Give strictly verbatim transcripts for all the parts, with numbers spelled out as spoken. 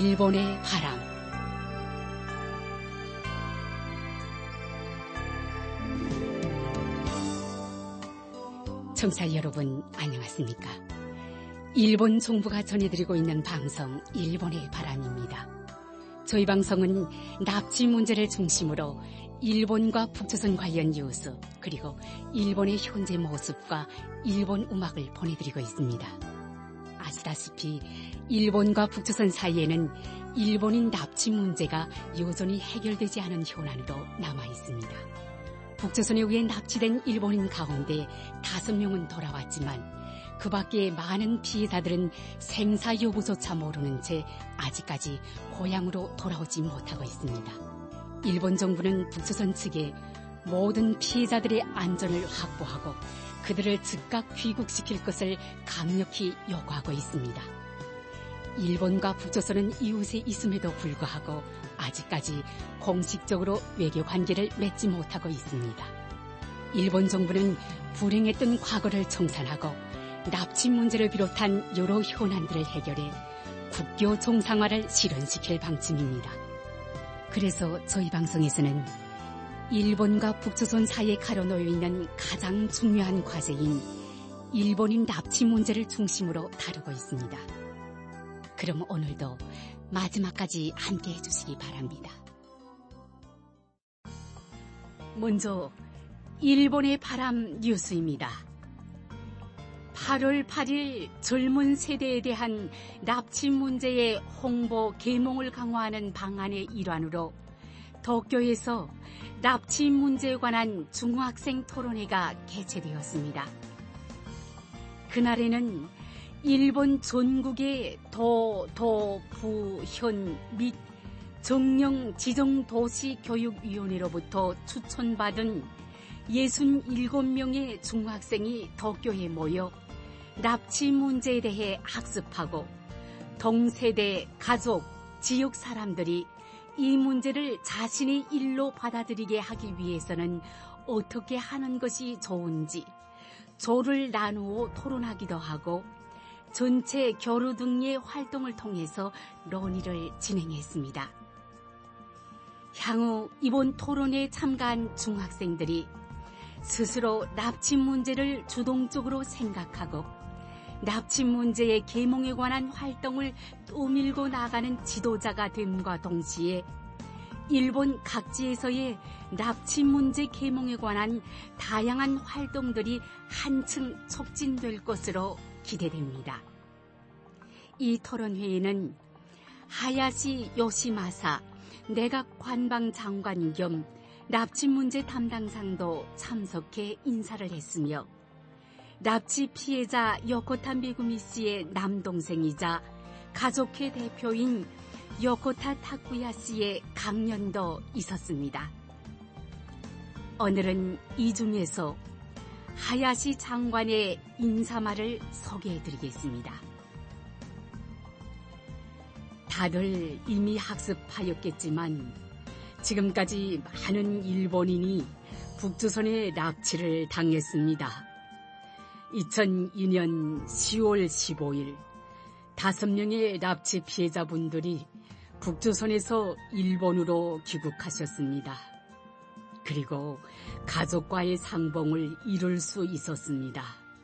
일본의 바람. 청취자 여러분, 안녕하십니까? 일본 정부가 전해드리고 있는 방송 일본의 바람입니다. 저희 방송은 납치 문제를 중심으로 일본과 북조선 관련 뉴스, 그리고 일본의 현재 모습과 일본 음악을 보내드리고 있습니다. 아시다시피 일본과 북조선 사이에는 일본인 납치 문제가 여전히 해결되지 않은 현안으로 남아 있습니다. 북조선에 의해 납치된 일본인 가운데 다섯 명은 돌아왔지만 그 밖에 많은 피해자들은 생사 여부조차 모르는 채 아직까지 고향으로 돌아오지 못하고 있습니다. 일본 정부는 북조선 측에 모든 피해자들의 안전을 확보하고 그들을 즉각 귀국시킬 것을 강력히 요구하고 있습니다. 일본과 북조선은 이웃에 있음에도 불구하고 아직까지 공식적으로 외교 관계를 맺지 못하고 있습니다. 일본 정부는 불행했던 과거를 청산하고 납치 문제를 비롯한 여러 현안들을 해결해 국교 정상화를 실현시킬 방침입니다. 그래서 저희 방송에서는 일본과 북조선 사이에 가려놓여 있는 가장 중요한 과제인 일본인 납치 문제를 중심으로 다루고 있습니다. 그럼 오늘도 마지막까지 함께해 주시기 바랍니다. 먼저 일본의 바람 뉴스입니다. 팔월 팔일 젊은 세대에 대한 납치 문제의 홍보 계몽을 강화하는 방안의 일환으로 도쿄에서 납치 문제에 관한 중학생 토론회가 개최되었습니다. 그날에는 일본 전국의 도, 도, 부, 현 및 정령 지정도시교육위원회로부터 추천받은 육십칠 명의 중학생이 도쿄에 모여 납치 문제에 대해 학습하고 동세대, 가족, 지역 사람들이 이 문제를 자신의 일로 받아들이게 하기 위해서는 어떻게 하는 것이 좋은지 조를 나누어 토론하기도 하고 전체 교류 등의 활동을 통해서 논의를 진행했습니다. 향후 이번 토론회에 참가한 중학생들이 스스로 납치 문제를 주동적으로 생각하고 납치 문제의 계몽에 관한 활동을 떠밀고 나가는 지도자가 됨과 동시에 일본 각지에서의 납치 문제 계몽에 관한 다양한 활동들이 한층 촉진될 것으로 기대됩니다. 이 토론회에는 하야시 요시마사 내각 관방장관 겸 납치 문제 담당상도 참석해 인사를 했으며 납치 피해자 요코타 미구미 씨의 남동생이자 가족회 대표인 요코타 타쿠야 씨의 강연도 있었습니다. 오늘은 이 중에서 하야시 장관의 인사말을 소개해드리겠습니다. 다들 이미 학습하였겠지만 지금까지 많은 일본인이 북조선에 납치를 당했습니다. 이천이년 시월 십오일 다섯 명의 납치 피해자분들이 북조선에서 일본으로 귀국하셨습니다. 그리고 가족과의 상봉을 이룰 수 있었습니다.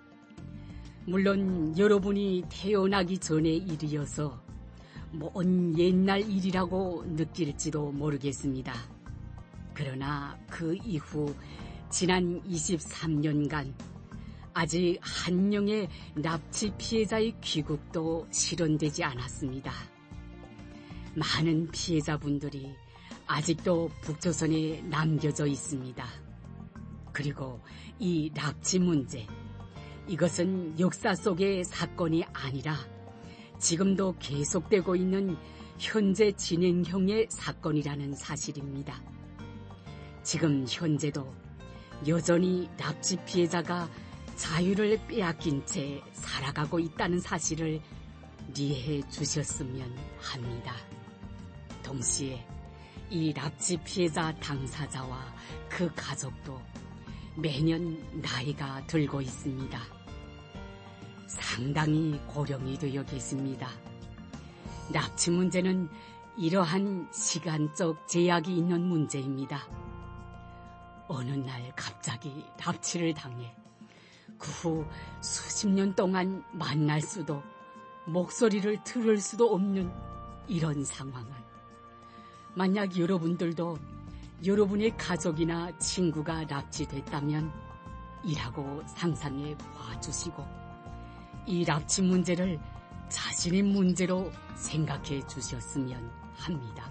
물론 여러분이 태어나기 전의 일이어서 먼 옛날 일이라고 느낄지도 모르겠습니다. 그러나 그 이후 지난 이십삼 년간 아직 한 명의 납치 피해자의 귀국도 실현되지 않았습니다. 많은 피해자분들이 아직도 북조선에 남겨져 있습니다. 그리고 이 납치 문제, 이것은 역사 속의 사건이 아니라 지금도 계속되고 있는 현재 진행형의 사건이라는 사실입니다. 지금 현재도 여전히 납치 피해자가 자유를 빼앗긴 채 살아가고 있다는 사실을 이해해 주셨으면 합니다. 동시에 이 납치 피해자 당사자와 그 가족도 매년 나이가 들고 있습니다. 상당히 고령이 되어 계십니다. 납치 문제는 이러한 시간적 제약이 있는 문제입니다. 어느 날 갑자기 납치를 당해 그 후 수십 년 동안 만날 수도 목소리를 들을 수도 없는 이런 상황을 만약 여러분들도 여러분의 가족이나 친구가 납치됐다면 이라고 상상해 봐주시고 이 납치 문제를 자신의 문제로 생각해 주셨으면 합니다.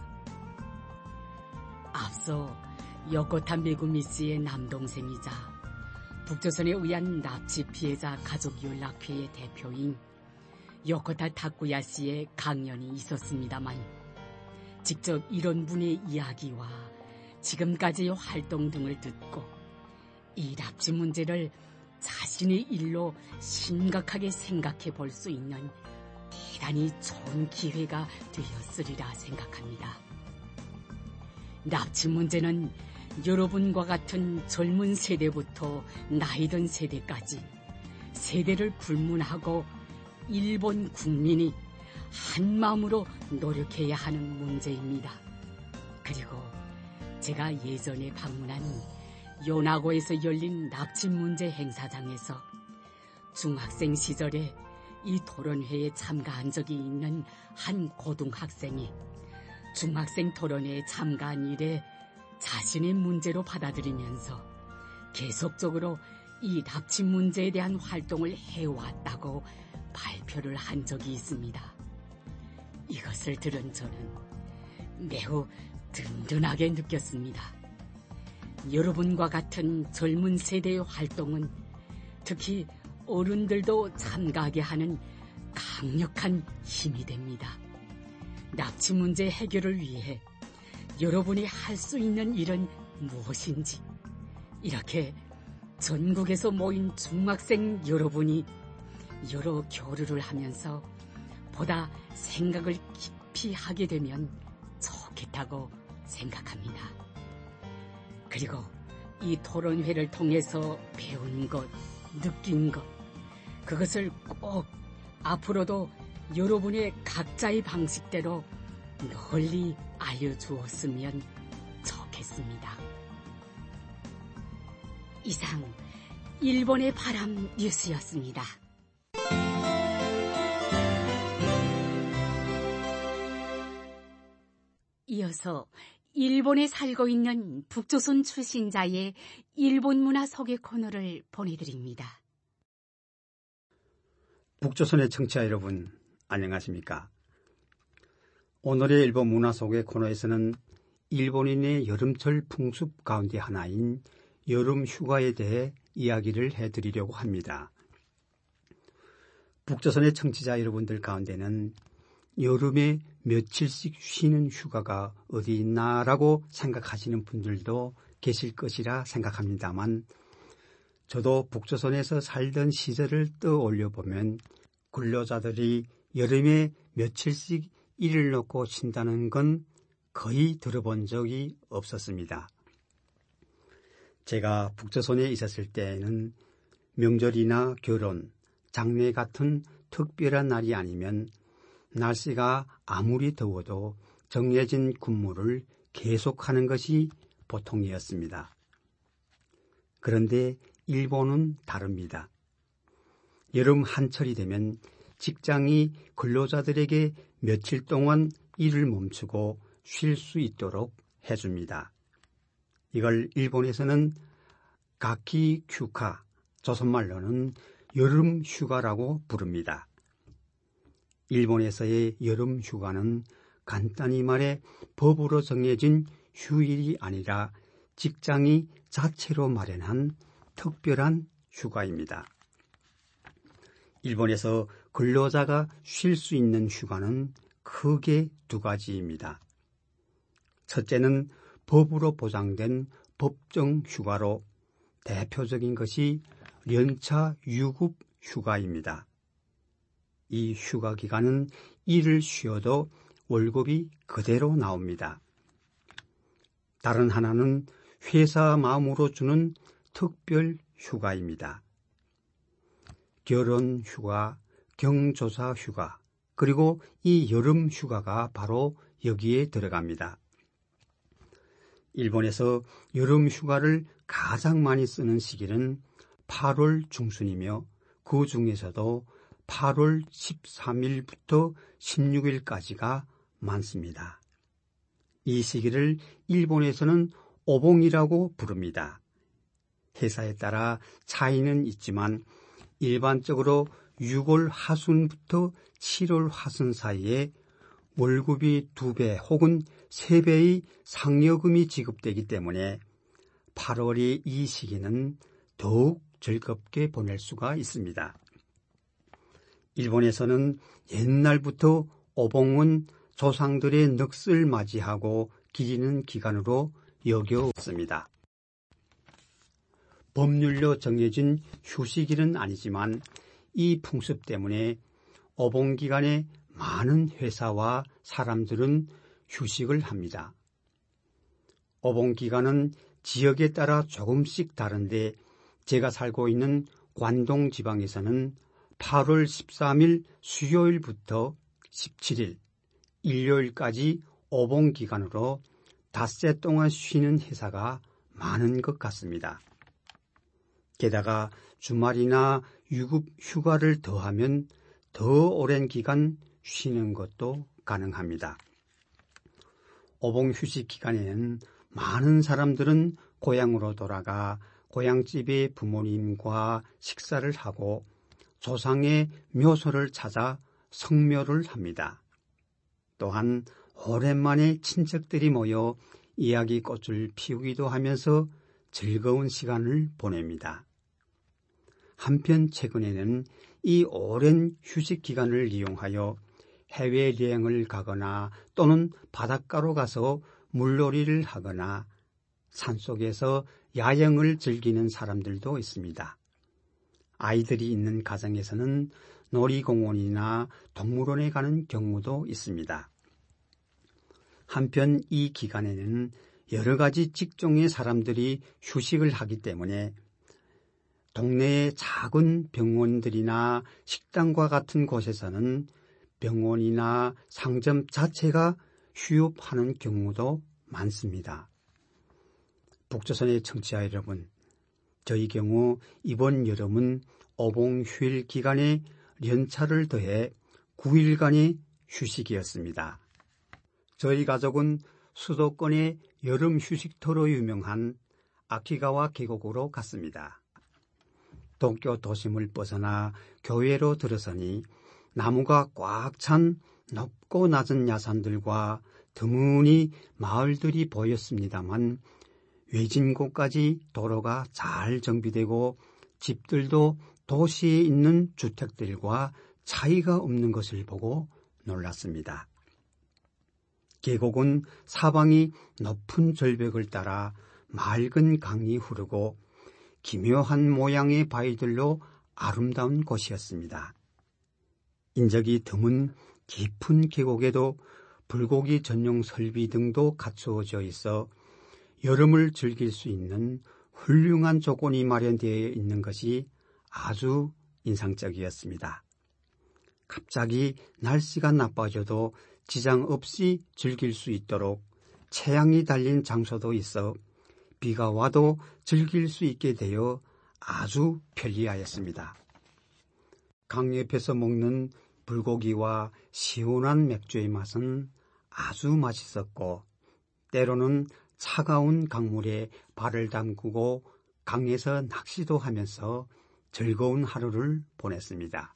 앞서 여코타 메구미 씨의 남동생이자 북조선에 의한 납치 피해자 가족연락회의 대표인 여코타 타쿠야 씨의 강연이 있었습니다만 직접 이런 분의 이야기와 지금까지의 활동 등을 듣고 이 납치 문제를 자신의 일로 심각하게 생각해 볼 수 있는 대단히 좋은 기회가 되었으리라 생각합니다. 납치 문제는 여러분과 같은 젊은 세대부터 나이 든 세대까지 세대를 불문하고 일본 국민이 한 마음으로 노력해야 하는 문제입니다. 그리고 제가 예전에 방문한 요나고에서 열린 납치 문제 행사장에서 중학생 시절에 이 토론회에 참가한 적이 있는 한 고등학생이 중학생 토론회에 참가한 이래 자신의 문제로 받아들이면서 계속적으로 이 납치 문제에 대한 활동을 해왔다고 발표를 한 적이 있습니다. 이것을 들은 저는 매우 든든하게 느꼈습니다. 여러분과 같은 젊은 세대의 활동은 특히 어른들도 참가하게 하는 강력한 힘이 됩니다. 납치 문제 해결을 위해 여러분이 할 수 있는 일은 무엇인지 이렇게 전국에서 모인 중학생 여러분이 여러 교류를 하면서 보다 생각을 깊이 하게 되면 좋겠다고 생각합니다. 그리고 이 토론회를 통해서 배운 것, 느낀 것, 그것을 꼭 앞으로도 여러분의 각자의 방식대로 널리 알려주었으면 좋겠습니다. 이상 일본의 바람 뉴스였습니다. 이어서 일본에 살고 있는 북조선 출신자의 일본 문화 소개 코너를 보내드립니다. 북조선의 청취자 여러분, 안녕하십니까? 오늘의 일본 문화 소개 코너에서는 일본인의 여름철 풍습 가운데 하나인 여름 휴가에 대해 이야기를 해드리려고 합니다. 북조선의 청취자 여러분들 가운데는 여름에 며칠씩 쉬는 휴가가 어디 있나라고 생각하시는 분들도 계실 것이라 생각합니다만 저도 북조선에서 살던 시절을 떠올려 보면 근로자들이 여름에 며칠씩 일을 놓고 쉰다는 건 거의 들어본 적이 없었습니다. 제가 북조선에 있었을 때에는 명절이나 결혼, 장례 같은 특별한 날이 아니면 날씨가 아무리 더워도 정해진 근무를 계속하는 것이 보통이었습니다. 그런데 일본은 다릅니다. 여름 한철이 되면 직장이 근로자들에게 며칠 동안 일을 멈추고 쉴 수 있도록 해줍니다. 이걸 일본에서는 가키 큐카, 조선말로는 여름 휴가라고 부릅니다. 일본에서의 여름 휴가는 간단히 말해 법으로 정해진 휴일이 아니라 직장이 자체로 마련한 특별한 휴가입니다. 일본에서 근로자가 쉴 수 있는 휴가는 크게 두 가지입니다. 첫째는 법으로 보장된 법정 휴가로 대표적인 것이 연차 유급 휴가입니다. 이 휴가 기간은 일을 쉬어도 월급이 그대로 나옵니다. 다른 하나는 회사 마음으로 주는 특별 휴가입니다. 결혼 휴가, 경조사 휴가, 그리고 이 여름 휴가가 바로 여기에 들어갑니다. 일본에서 여름 휴가를 가장 많이 쓰는 시기는 팔월 중순이며 그 중에서도 팔월 십삼일부터 십육일까지가 많습니다. 이 시기를 일본에서는 오봉이라고 부릅니다. 회사에 따라 차이는 있지만 일반적으로 유월 하순부터 칠월 하순 사이에 월급이 두 배 혹은 세 배의 상여금이 지급되기 때문에 팔월이 이 시기는 더욱 즐겁게 보낼 수가 있습니다. 일본에서는 옛날부터 오봉은 조상들의 넋을 맞이하고 기리는 기간으로 여겨왔습니다. 법률로 정해진 휴식일은 아니지만 이 풍습 때문에 오봉 기간에 많은 회사와 사람들은 휴식을 합니다. 오봉 기간은 지역에 따라 조금씩 다른데 제가 살고 있는 관동 지방에서는 팔월 십삼일 수요일부터 십칠일 일요일까지 오봉 기간으로 닷새 동안 쉬는 회사가 많은 것 같습니다. 게다가 주말이나 유급 휴가를 더하면 더 오랜 기간 쉬는 것도 가능합니다. 오봉 휴식 기간에는 많은 사람들은 고향으로 돌아가 고향집의 부모님과 식사를 하고 조상의 묘소를 찾아 성묘를 합니다. 또한 오랜만에 친척들이 모여 이야기꽃을 피우기도 하면서 즐거운 시간을 보냅니다. 한편 최근에는 이 오랜 휴식 기간을 이용하여 해외여행을 가거나 또는 바닷가로 가서 물놀이를 하거나 산속에서 야영을 즐기는 사람들도 있습니다. 아이들이 있는 가정에서는 놀이공원이나 동물원에 가는 경우도 있습니다. 한편 이 기간에는 여러 가지 직종의 사람들이 휴식을 하기 때문에 동네의 작은 병원들이나 식당과 같은 곳에서는 병원이나 상점 자체가 휴업하는 경우도 많습니다. 북조선의 청취자 여러분, 저희 경우 이번 여름은 오봉 휴일 기간에 연차를 더해 구일간의 휴식이었습니다. 저희 가족은 수도권의 여름 휴식터로 유명한 아키가와 계곡으로 갔습니다. 도쿄 도심을 벗어나 교외로 들어서니 나무가 꽉 찬 높고 낮은 야산들과 드문이 마을들이 보였습니다만 외진 곳까지 도로가 잘 정비되고 집들도 도시에 있는 주택들과 차이가 없는 것을 보고 놀랐습니다. 계곡은 사방이 높은 절벽을 따라 맑은 강이 흐르고 기묘한 모양의 바위들로 아름다운 곳이었습니다. 인적이 드문 깊은 계곡에도 불고기 전용 설비 등도 갖추어져 있어 여름을 즐길 수 있는 훌륭한 조건이 마련되어 있는 것이 아주 인상적이었습니다. 갑자기 날씨가 나빠져도 지장 없이 즐길 수 있도록 채양이 달린 장소도 있어 비가 와도 즐길 수 있게 되어 아주 편리하였습니다. 강 옆에서 먹는 불고기와 시원한 맥주의 맛은 아주 맛있었고 때로는 차가운 강물에 발을 담그고 강에서 낚시도 하면서 즐거운 하루를 보냈습니다.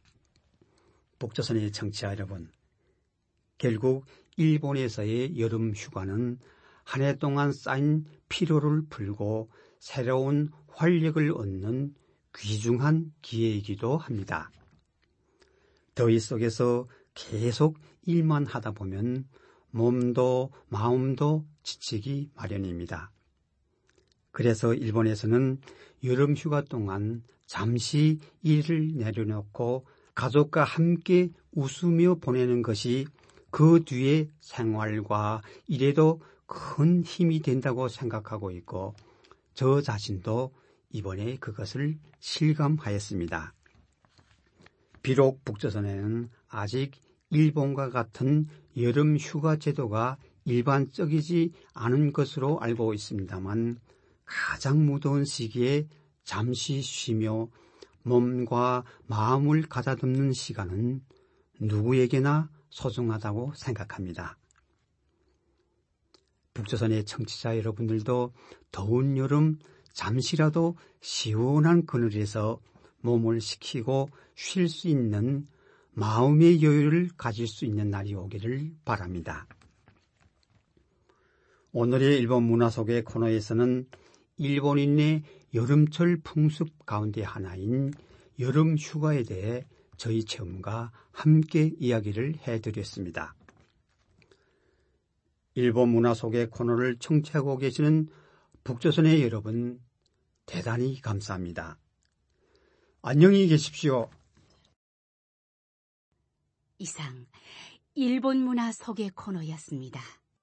북조선의 청취자 여러분, 결국 일본에서의 여름 휴가는 한 해 동안 쌓인 피로를 풀고 새로운 활력을 얻는 귀중한 기회이기도 합니다. 더위 속에서 계속 일만 하다 보면 몸도 마음도 지치기 마련입니다. 그래서 일본에서는 여름 휴가 동안 잠시 일을 내려놓고 가족과 함께 웃으며 보내는 것이 그 뒤의 생활과 일에도 큰 힘이 된다고 생각하고 있고 저 자신도 이번에 그것을 실감하였습니다. 비록 북조선에는 아직 일본과 같은 여름 휴가 제도가 일반적이지 않은 것으로 알고 있습니다만 가장 무더운 시기에 잠시 쉬며 몸과 마음을 가다듬는 시간은 누구에게나 소중하다고 생각합니다. 북조선의 청취자 여러분들도 더운 여름 잠시라도 시원한 그늘에서 몸을 식히고 쉴 수 있는 마음의 여유를 가질 수 있는 날이 오기를 바랍니다. 오늘의 일본 문화 속의 코너에서는 일본인의 여름철 풍습 가운데 하나인 여름 휴가에 대해 저희 체험과 함께 이야기를 해드렸습니다. 일본 문화 속의 코너를 청취하고 계시는 북조선의 여러분, 대단히 감사합니다. 안녕히 계십시오. 이상 일본 문화 속의 코너였습니다.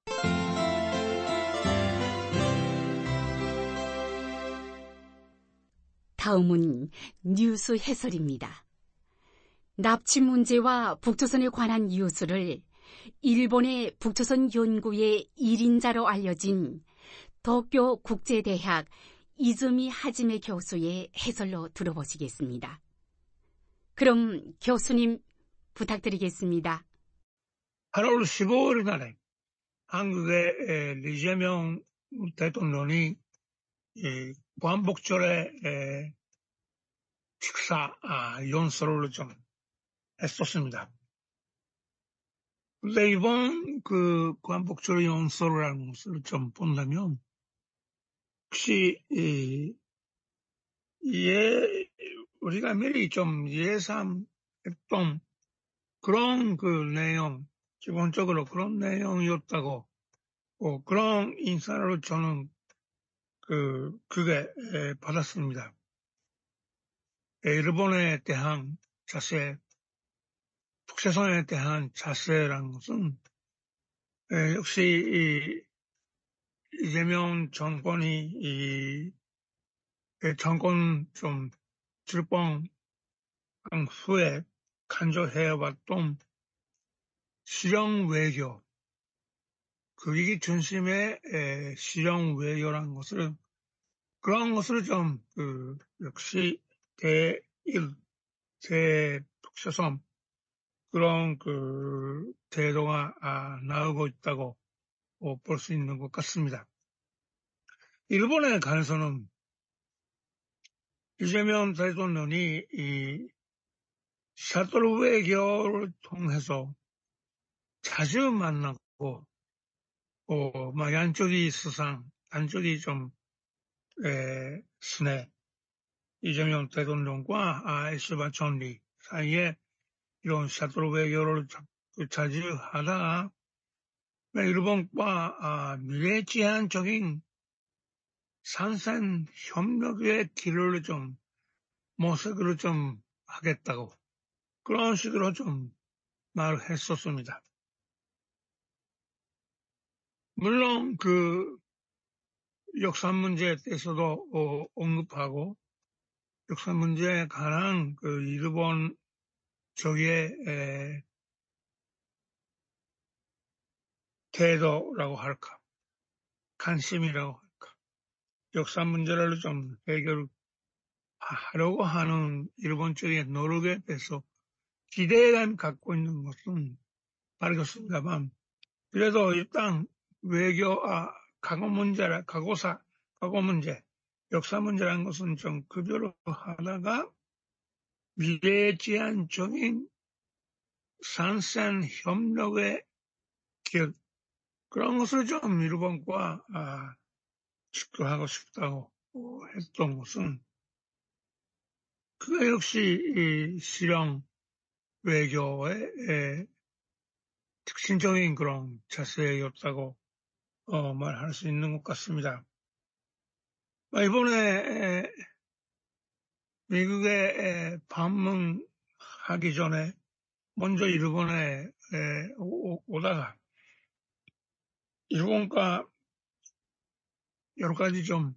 다음은 뉴스 해설입니다. 납치 문제와 북조선에 관한 뉴스를 일본의 북조선 연구의 일인자로 알려진 도쿄 국제대학 이즈미 하지메 교수의 해설로 들어보시겠습니다. 그럼 교수님 부탁드리겠습니다. 팔월 십오일 날에 한국의 리제명 대통령이 광복절에 식사 연설을 좀 했었습니다. 근데 이번 그 광복절 연설이라는 것을 좀 본다면 혹시 이, 예, 우리가 미리 좀 예상했던 그런 그 내용, 기본적으로 그런 내용이었다고, 어, 그런 인사를 저는 그, 그게 에, 받았습니다. 에, 일본에 대한 자세, 북조선에 대한 자세라는 것은 에, 역시 이, 이재명 정권이 이 에, 정권 좀 출범한 후에 간주해왔던 실용 외교, 그 위기 중심의 에, 실용 외교라는 것을 그런 것을 좀 그, 역시 대일, 대북조선 그런 그 태도가 아, 나오고 있다고 어, 볼 수 있는 것 같습니다. 일본에 관해서는 이재명 대통령이 이 샤틀 외교를 통해서 자주 만나고 어, 막 양쪽이 수상, 한쪽이 좀 에, 순회, 이재명 대통령과 아, 에스바 총리 사이에 이런 샤틀 외교를 자주 하다가 일본과 아, 미래지향적인 산생 협력의 길을 좀 모색을 좀 하겠다고 그런 식으로 좀 말을 했었습니다. 물론 그 역사 문제에 대해서도 어, 언급하고 역사 문제에 관한 그 일본 쪽의 에, 태도라고 할까, 관심이라고 할까, 역사 문제를 좀 해결하려고 하는 일본 쪽의 노력에 대해서 기대감 갖고 있는 것은 밝았습니다만, 그래도 일단 외교, 아, 과거 문제라, 과거사, 과거 문제, 역사 문제라는 것은 좀 급여를 하다가 미래지향적인 산생 협력의 길, 그런 것을 좀 일본과 아, 집도하고 싶다고 했던 것은 그게 역시 이 실용 외교의 에, 특징적인 그런 자세였다고 어, 말할 수 있는 것 같습니다. 이번에 에, 미국에 에, 방문하기 전에 먼저 일본에 에, 오, 오다가 일본과 여러 가지 좀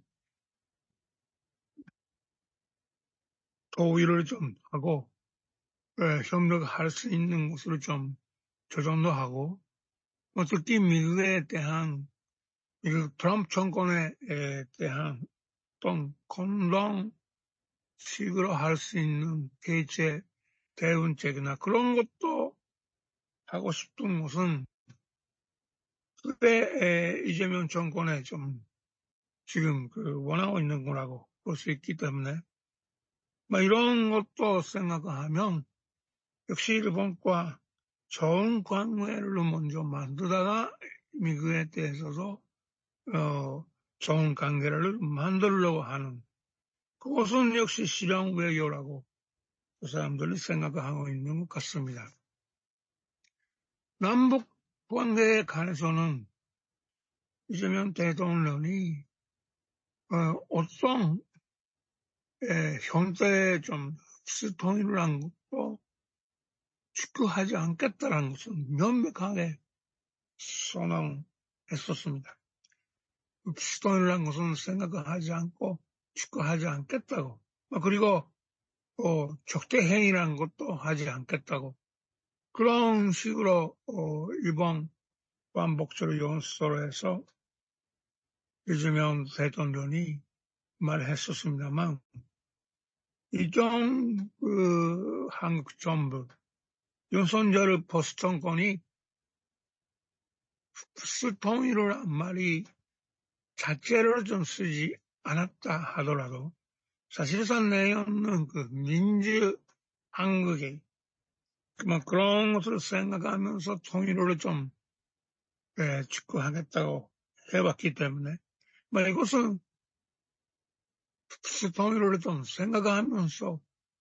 도의를 좀 하고 에, 협력할 수 있는 것으로 좀 조정도 하고, 뭐 특히 미국에 대한, 미국 트럼프 정권에 대한 어떤 건강식으로 할 수 있는 대체 대응책이나 그런 것도 하고 싶은 것은 그때 이재명 정권에 좀 지금 그 원하고 있는 거라고 볼 수 있기 때문에 뭐 이런 것도 생각하면 역시 일본과 좋은 관계를 먼저 만들다가 미국에 대해서도 어, 좋은 관계를 만들려고 하는 그것은 역시 실용 외교라고 그 사람들이 생각하고 있는 것 같습니다. 남북 관계에 관해서는 이재명 대통령이 어, 어떤 에, 현재에 좀 흡수통일을 한 것도 축구하지 않겠다라는 것은 명백하게 선언했었습니다. 흡수통일을 한 것은 생각을 하지 않고 축구하지 않겠다고 그리고 어, 적대행위라는 것도 하지 않겠다고 그런 식으로 어, 일본 반복적으로 연설을 해서 이재명 대통령이 말했었습니다만 이종 그 한국 정부 윤석열 보수 정권이 흡수통일을 한 말이 자체를 좀 쓰지 않았다 하더라도 사실상 내용은 그 민주한국의 그런 것을 생각하면서 통일을 좀 예, 축구하겠다고 해왔기 때문에 뭐 이것은 흡수통일을 좀 생각하면서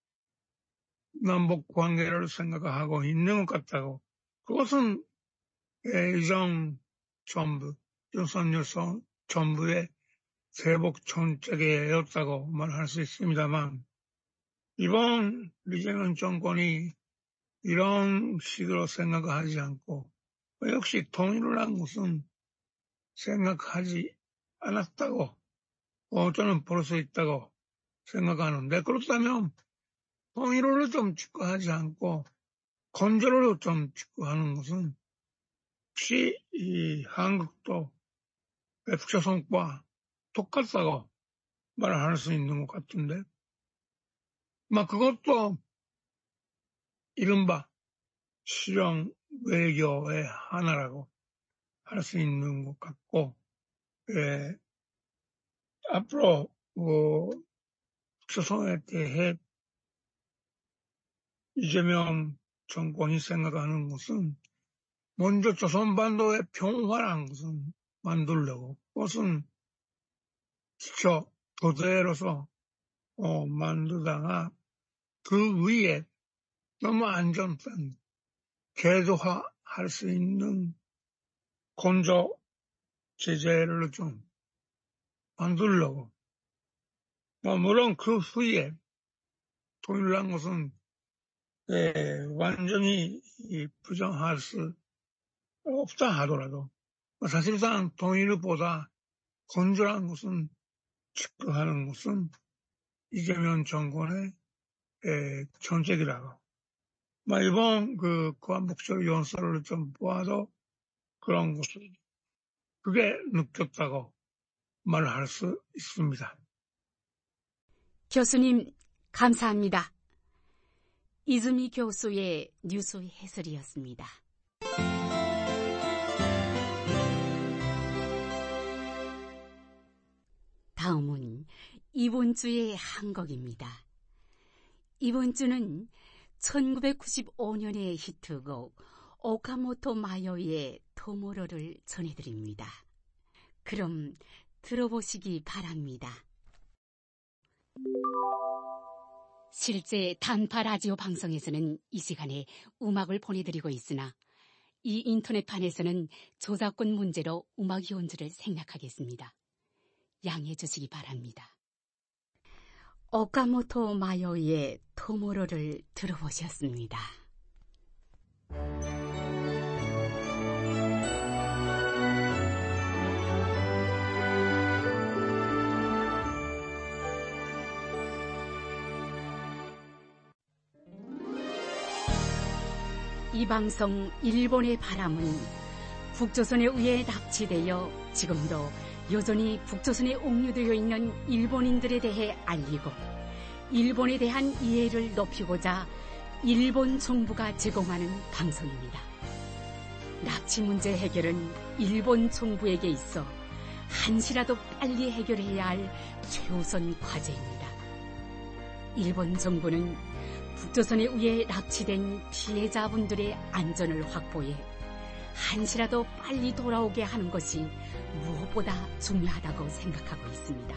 남북 관계를 생각하고 있는 것 같다고 그것은 예, 이전 정부 윤석열 정부의 대북 정책이었다고 말할 수 있습니다만 이번 이재명 정권이 이런 식으로 생각하지 않고 역시 통일을 한 것은 생각하지 않았다고 저는 볼 수 있다고 생각하는데 그렇다면 통일을 좀 축구하지 않고 건조를 좀 축구하는 것은 혹시 이 한국도 북조선과 똑같다고 말할 수 있는 것 같은데 막 그것도 이른바 실용 외교의 하나라고 할 수 있는 것 같고 예, 앞으로 어, 북조선에 대해 이재명 정권이 생각하는 것은 먼저 조선반도의 평화라는 것은 만들려고 그것은 기초 도대로서 어, 만들다가 그 위에 너무 안전한 궤도화할 수 있는 건조 제재를 좀 만들려고 뭐 물론 그 후에 통일한 것은 예, 완전히 부정할 수 없다 하더라도 사실상 통일보다 건조한 것은 축구하는 것은 이재명 정권의 예, 정책이라고 뭐 이번 그 관복적 연설을 좀 보아도 그런 것을 그게 느꼈다고 말할 수 있습니다. 교수님 감사합니다. 이즈미 교수의 뉴스 해설이었습니다. 다음은 이번 주의 한곡입니다. 이번 주는 천구백구십오 년의 히트곡 오카모토 마요의 토모로를 전해드립니다. 그럼 들어보시기 바랍니다. 실제 단파 라디오 방송에서는 이 시간에 음악을 보내드리고 있으나 이 인터넷판에서는 저작권 문제로 음악 연주를 생략하겠습니다. 양해해 주시기 바랍니다. 오카모토 마요의 토모로를 들어보셨습니다. 이 방송 일본의 바람은 북조선에 의해 납치되어 지금도 여전히 북조선에 옥류되어 있는 일본인들에 대해 알리고 일본에 대한 이해를 높이고자 일본 정부가 제공하는 방송입니다. 납치 문제 해결은 일본 정부에게 있어 한시라도 빨리 해결해야 할 최우선 과제입니다. 일본 정부는 북조선에 의해 납치된 피해자분들의 안전을 확보해 한시라도 빨리 돌아오게 하는 것이 무엇보다 중요하다고 생각하고 있습니다.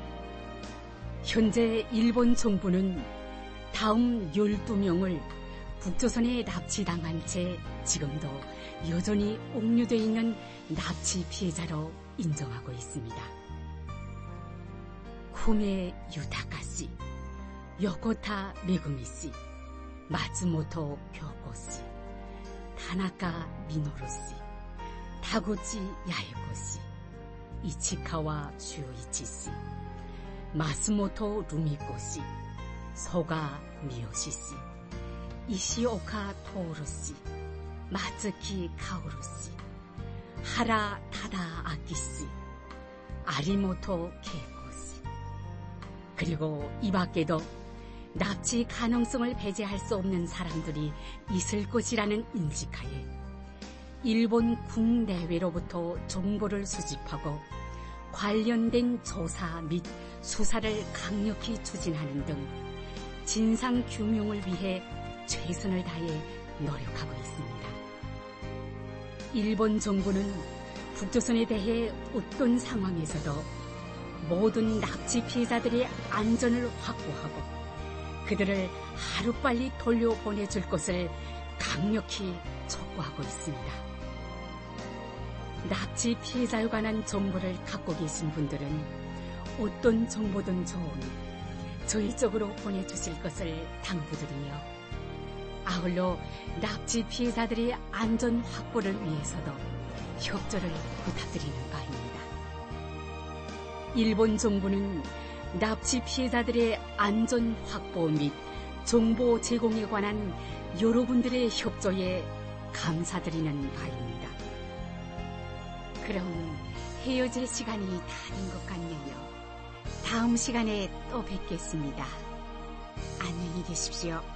현재 일본 정부는 다음 열두 명을 북조선에 납치당한 채 지금도 여전히 옥류되어 있는 납치 피해자로 인정하고 있습니다. 쿠메 유타카 씨, 요코타 메구미 씨, 마츠모토 교코 씨, 타나카 미노루 씨, 타구치 야에코 씨, 이치카와 슈이치 씨, 마스모토 루미코 씨, 소가 미요시 씨, 이시오카 토오루 씨, 마츠키 카오루 씨, 하라 타다 아키 씨, 아리모토 케이코 씨, 그리고 이 밖에도 납치 가능성을 배제할 수 없는 사람들이 있을 것이라는 인식하에 일본 국내외로부터 정보를 수집하고 관련된 조사 및 수사를 강력히 추진하는 등 진상규명을 위해 최선을 다해 노력하고 있습니다. 일본 정부는 북조선에 대해 어떤 상황에서도 모든 납치 피해자들의 안전을 확보하고 그들을 하루빨리 돌려보내줄 것을 강력히 촉구하고 있습니다. 납치 피해자에 관한 정보를 갖고 계신 분들은 어떤 정보든 좋으니 저희 쪽으로 보내주실 것을 당부드리며 아울러 납치 피해자들의 안전 확보를 위해서도 협조를 부탁드리는 바입니다. 일본 정부는 납치 피해자들의 안전 확보 및 정보 제공에 관한 여러분들의 협조에 감사드리는 바입니다. 그럼 헤어질 시간이 다 된 것 같네요. 다음 시간에 또 뵙겠습니다. 안녕히 계십시오.